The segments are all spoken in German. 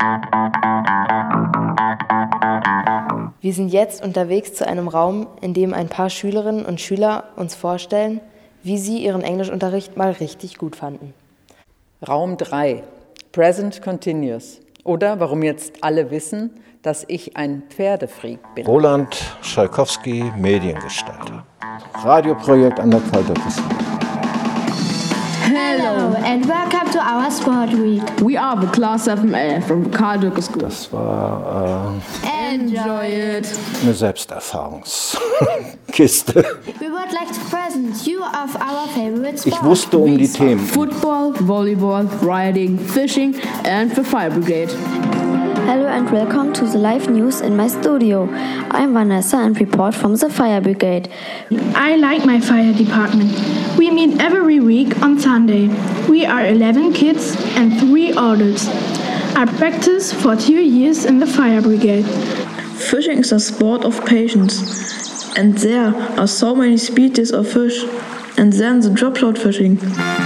Wir sind jetzt unterwegs zu einem Raum, in dem ein paar Schülerinnen und Schüler uns vorstellen, wie sie ihren Englischunterricht mal richtig gut fanden. Raum 3, Present Continuous. Oder warum jetzt alle wissen, dass ich ein Pferdefreak bin. Roland Schalkowski, Mediengestalter. Radioprojekt an der Karl-Döckes-Schule. Hello and welcome to our Sport Week. We are the Class 7A from Karl-Döckes School. Das war Enjoy it. eine Selbsterfahrungskiste. We would like to present you of our favorite sports. Ich wusste um die Themen. Football, volleyball, riding, fishing and the fire brigade. Hello and welcome to the live news in my studio. I'm Vanessa and report from the fire brigade. I like my fire department. We meet every week on Sunday. We are 11 kids and 3 adults. I practice for 2 years in the fire brigade. Fishing is a sport of patience, and there are so many species of fish. And then the drop shot fishing.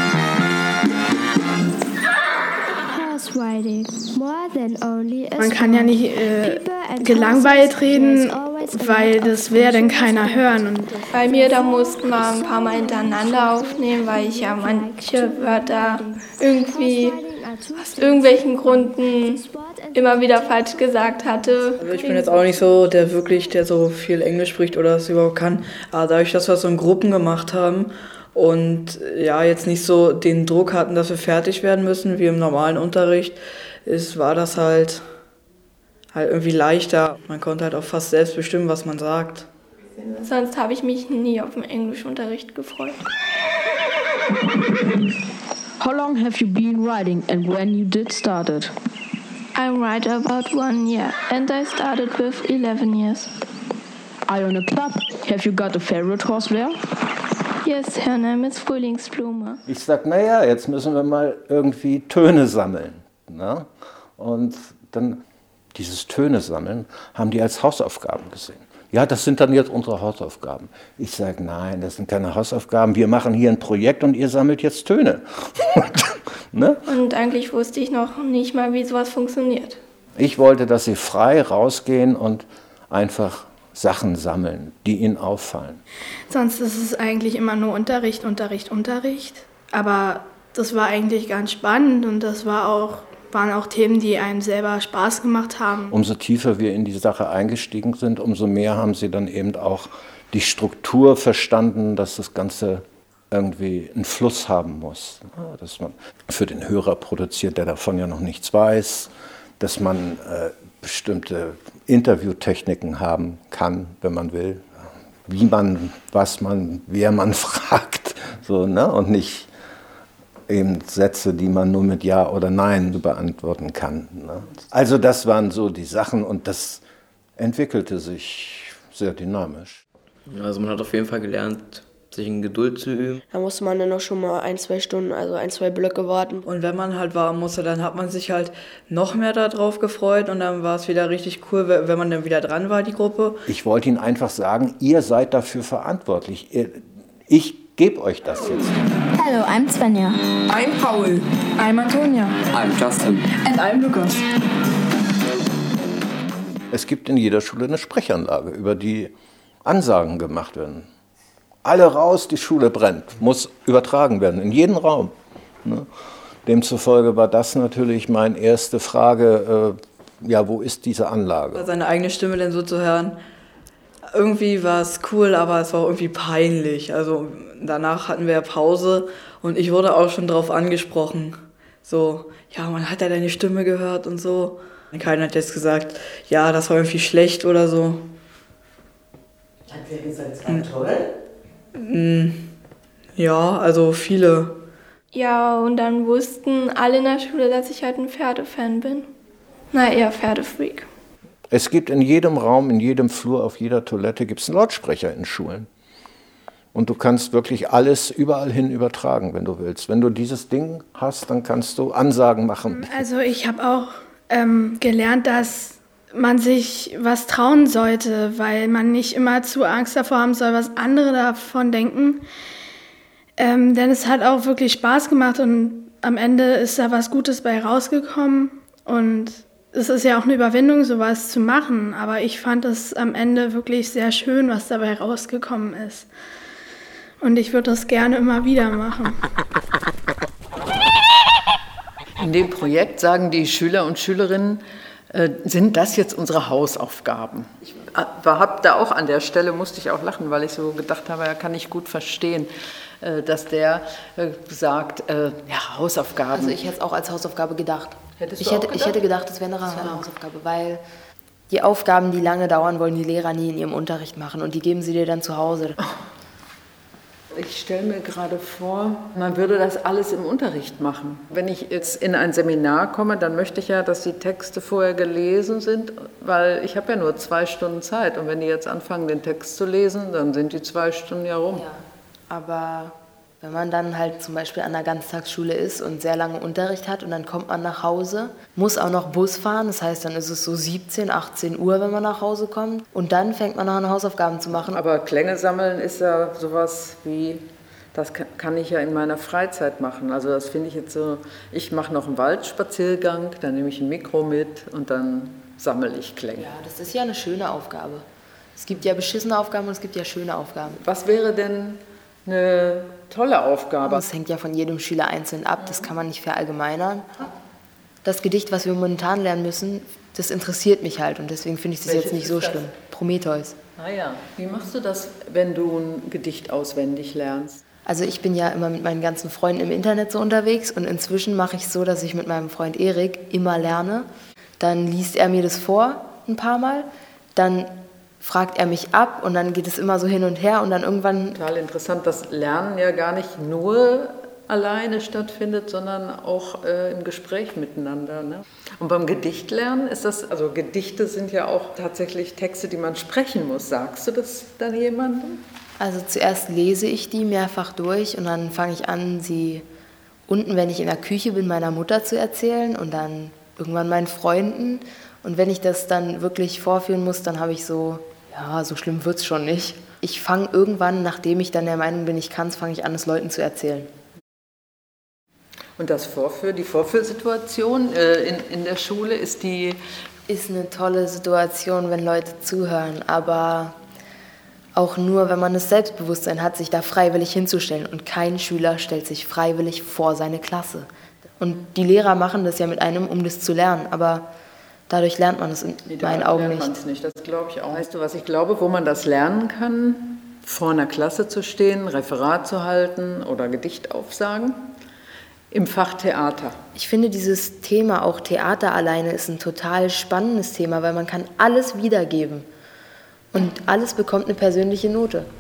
Man kann ja nicht gelangweilt reden, weil das will ja dann keiner hören. Und bei mir, da mussten wir ein paar Mal hintereinander aufnehmen, weil ich ja manche Wörter irgendwie aus irgendwelchen Gründen immer wieder falsch gesagt hatte. Also ich bin jetzt auch nicht so der so viel Englisch spricht oder das überhaupt kann. Aber dadurch, dass wir es so in Gruppen gemacht haben und ja jetzt nicht so den Druck hatten, dass wir fertig werden müssen wie im normalen Unterricht, war das halt irgendwie leichter. Man konnte halt auch fast selbst bestimmen, was man sagt. Sonst habe ich mich nie auf den Englischunterricht gefreut. How long have you been riding and when you did start it? I ride about 1 year and I started with 11 years. Are you in a club? Have you got a favorite horse there? Yes, her name is Frühlingsblume. Ich sag, naja, jetzt müssen wir mal irgendwie Töne sammeln. Na? Und dann dieses Töne sammeln haben die als Hausaufgaben gesehen. Ja, das sind dann jetzt unsere Hausaufgaben. Ich sage, nein, das sind keine Hausaufgaben. Wir machen hier ein Projekt und ihr sammelt jetzt Töne. Ne? Und eigentlich wusste ich noch nicht mal, wie sowas funktioniert. Ich wollte, dass sie frei rausgehen und einfach Sachen sammeln, die ihnen auffallen. sonst ist es eigentlich immer nur Unterricht. Aber das war eigentlich ganz spannend und das waren auch Themen, die einem selber Spaß gemacht haben. Umso tiefer wir in die Sache eingestiegen sind, umso mehr haben sie dann eben auch die Struktur verstanden, dass das Ganze irgendwie einen Fluss haben muss. Dass man für den Hörer produziert, der davon ja noch nichts weiß, dass man bestimmte Interviewtechniken haben kann, wenn man will, wie man, wer man fragt, so, ne? Und nicht eben Sätze, die man nur mit Ja oder Nein beantworten kann. Ne? Also das waren so die Sachen und das entwickelte sich sehr dynamisch. Also man hat auf jeden Fall gelernt, sich in Geduld zu üben. Da musste man dann auch schon mal 1-2 Stunden, also 1-2 Blöcke warten. Und wenn man halt warten musste, dann hat man sich halt noch mehr darauf gefreut und dann war es wieder richtig cool, wenn man dann wieder dran war, die Gruppe. Ich wollte Ihnen einfach sagen, ihr seid dafür verantwortlich. Ich gebe euch das jetzt. Hello, I'm Svenja. I'm Paul. I'm Antonia. I'm Justin. And I'm Lukas. Es gibt in jeder Schule eine Sprechanlage, über die Ansagen gemacht werden. Alle raus, die Schule brennt, muss übertragen werden, in jeden Raum. Ne? Demzufolge war das natürlich meine erste Frage, wo ist diese Anlage? Seine eigene Stimme dann so zu hören, irgendwie war es cool, aber es war auch irgendwie peinlich. Also danach hatten wir ja Pause und ich wurde auch schon drauf angesprochen. So, ja, man hat ja deine Stimme gehört und so. Keiner hat jetzt gesagt, ja, das war irgendwie schlecht oder so. Hat wer gesagt, es war toll? Ja, also viele. Ja, und dann wussten alle in der Schule, dass ich halt ein Pferdefan bin. Na, eher Pferdefreak. Es gibt in jedem Raum, in jedem Flur, auf jeder Toilette gibt es einen Lautsprecher in Schulen. Und du kannst wirklich alles überall hin übertragen, wenn du willst. Wenn du dieses Ding hast, dann kannst du Ansagen machen. Also ich habe auch gelernt, dass man sich was trauen sollte, weil man nicht immer zu Angst davor haben soll, was andere davon denken. Denn es hat auch wirklich Spaß gemacht und am Ende ist da was Gutes bei rausgekommen und es ist ja auch eine Überwindung, sowas zu machen, aber ich fand es am Ende wirklich sehr schön, was dabei rausgekommen ist. Und ich würde das gerne immer wieder machen. In dem Projekt sagen die Schüler und Schülerinnen, sind das jetzt unsere Hausaufgaben? Ich habe da auch an der Stelle, musste ich auch lachen, weil ich so gedacht habe, ja, kann ich gut verstehen, dass der sagt, ja, Hausaufgaben. Also ich hätte es auch als Hausaufgabe gedacht. Ich hätte gedacht, das wäre eine Hausaufgabe, weil die Aufgaben, die lange dauern, wollen die Lehrer nie in ihrem Unterricht machen und die geben sie dir dann zu Hause. Ich stelle mir gerade vor, man würde das alles im Unterricht machen. Wenn ich jetzt in ein Seminar komme, dann möchte ich ja, dass die Texte vorher gelesen sind, weil ich habe ja nur 2 Stunden Zeit. Und wenn die jetzt anfangen, den Text zu lesen, dann sind die 2 Stunden ja rum. Ja, aber wenn man dann halt zum Beispiel an der Ganztagsschule ist und sehr lange Unterricht hat und dann kommt man nach Hause, muss auch noch Bus fahren, das heißt, dann ist es so 17, 18 Uhr, wenn man nach Hause kommt und dann fängt man an, Hausaufgaben zu machen. Aber Klänge sammeln ist ja sowas wie, das kann ich ja in meiner Freizeit machen. Also das finde ich jetzt so, ich mache noch einen Waldspaziergang, dann nehme ich ein Mikro mit und dann sammle ich Klänge. Ja, das ist ja eine schöne Aufgabe. Es gibt ja beschissene Aufgaben und es gibt ja schöne Aufgaben. Was wäre denn eine tolle Aufgabe? Das hängt ja von jedem Schüler einzeln ab, das kann man nicht verallgemeinern. Das Gedicht, was wir momentan lernen müssen, das interessiert mich halt und deswegen finde ich das jetzt nicht so schlimm. Prometheus. Ah ja, wie machst du das, wenn du ein Gedicht auswendig lernst? Also ich bin ja immer mit meinen ganzen Freunden im Internet so unterwegs und inzwischen mache ich es so, dass ich mit meinem Freund Erik immer lerne. Dann liest er mir das vor ein paar Mal, dann fragt er mich ab und dann geht es immer so hin und her und dann irgendwann... Total interessant, dass Lernen ja gar nicht nur alleine stattfindet, sondern auch im Gespräch miteinander. Ne? Und beim Gedichtlernen ist das, also Gedichte sind ja auch tatsächlich Texte, die man sprechen muss. Sagst du das dann jemandem? Also zuerst lese ich die mehrfach durch und dann fange ich an, sie unten, wenn ich in der Küche bin, meiner Mutter zu erzählen und dann irgendwann meinen Freunden. Und wenn ich das dann wirklich vorführen muss, dann habe ich so, ja, so schlimm wird es schon nicht. Ich fange irgendwann, nachdem ich dann der Meinung bin, ich kann es, fange ich an, es Leuten zu erzählen. Und die Vorführsituation in der Schule, ist eine tolle Situation, wenn Leute zuhören, aber auch nur, wenn man das Selbstbewusstsein hat, sich da freiwillig hinzustellen. Und kein Schüler stellt sich freiwillig vor seine Klasse. Und die Lehrer machen das ja mit einem, um das zu lernen, aber dadurch lernt man es in meinen Augen nicht. Das glaube ich auch. Weißt du, was ich glaube, wo man das lernen kann? Vor einer Klasse zu stehen, Referat zu halten oder Gedicht aufsagen? Im Fach Theater. Ich finde dieses Thema, auch Theater alleine, ist ein total spannendes Thema, weil man kann alles wiedergeben und alles bekommt eine persönliche Note.